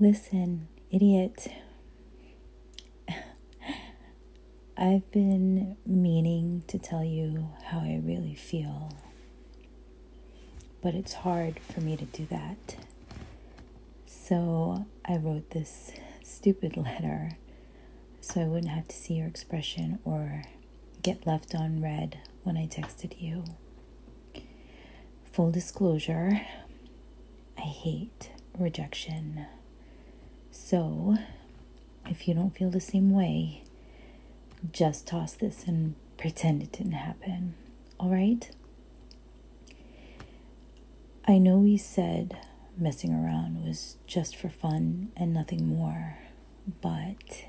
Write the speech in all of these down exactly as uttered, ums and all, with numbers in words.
Listen, idiot. I've been meaning to tell you how I really feel, but it's hard for me to do that. So I wrote this stupid letter so I wouldn't have to see your expression or get left unread when I texted you. Full disclosure, I hate rejection. So if you don't feel the same way, just toss this and pretend it didn't happen, all right? I know we said messing around was just for fun and nothing more, but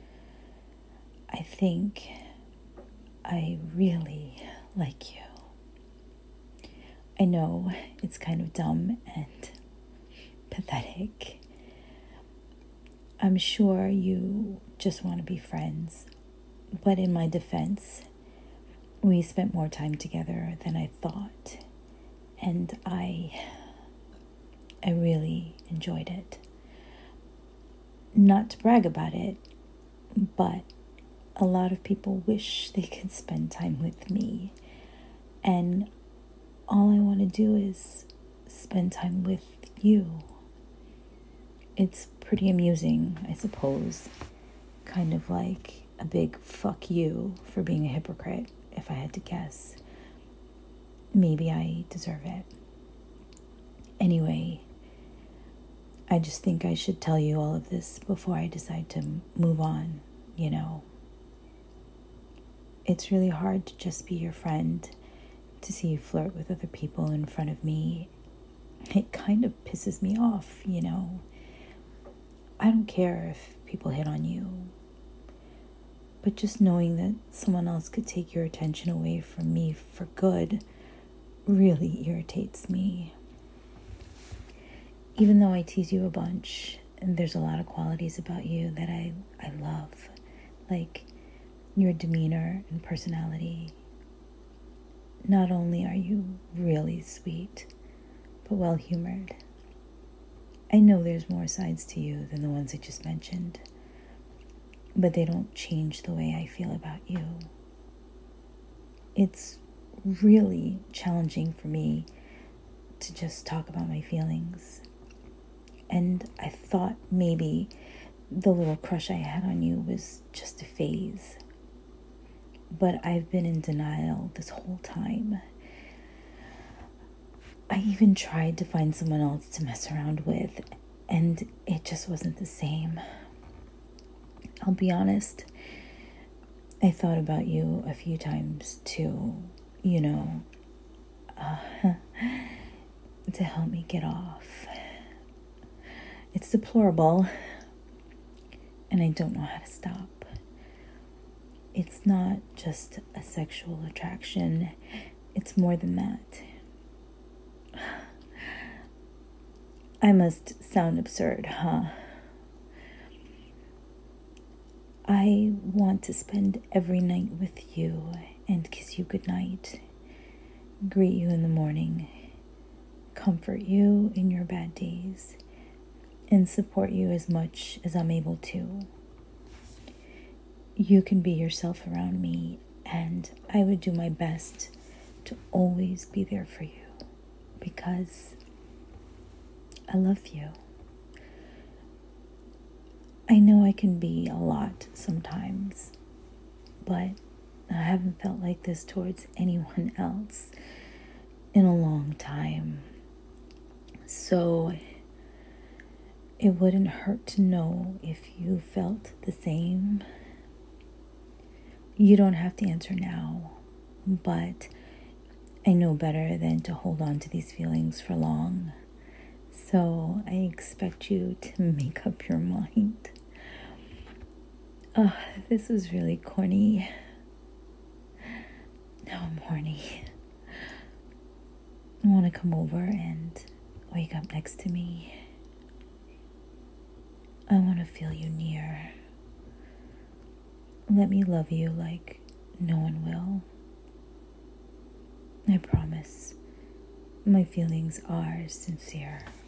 I think I really like you. I know it's kind of dumb and pathetic. I'm sure you just want to be friends, but in my defense, we spent more time together than I thought, and I, I really enjoyed it. Not to brag about it, but a lot of people wish they could spend time with me, and all I want to do is spend time with you. It's pretty amusing, I suppose, kind of like a big fuck you for being a hypocrite, if I had to guess. Maybe I deserve it. Anyway, I just think I should tell you all of this before I decide to move on, you know. It's really hard to just be your friend, to see you flirt with other people in front of me. It kind of pisses me off, you know. I don't care if people hit on you, but just knowing that someone else could take your attention away from me for good really irritates me. Even though I tease you a bunch, and there's a lot of qualities about you that I, I love, like your demeanor and personality. Not only are you really sweet, but well-humored. I know there's more sides to you than the ones I just mentioned, but they don't change the way I feel about you. It's really challenging for me to just talk about my feelings. And I thought maybe the little crush I had on you was just a phase. But I've been in denial this whole time. I even tried to find someone else to mess around with, and it just wasn't the same. I'll be honest, I thought about you a few times too, you know, uh, to help me get off. It's deplorable, and I don't know how to stop. It's not just a sexual attraction, it's more than that. I must sound absurd, huh? I want to spend every night with you and kiss you goodnight, greet you in the morning, comfort you in your bad days, and support you as much as I'm able to. You can be yourself around me, and I would do my best to always be there for you because I love you. I know I can be a lot sometimes, but I haven't felt like this towards anyone else in a long time. So it wouldn't hurt to know if you felt the same. You don't have to answer now, but I know better than to hold on to these feelings for long. So I expect you to make up your mind. Oh, this was really corny. Now I'm horny. I want to come over and wake up next to me. I want to feel you near. Let me love you like no one will. I promise. My feelings are sincere.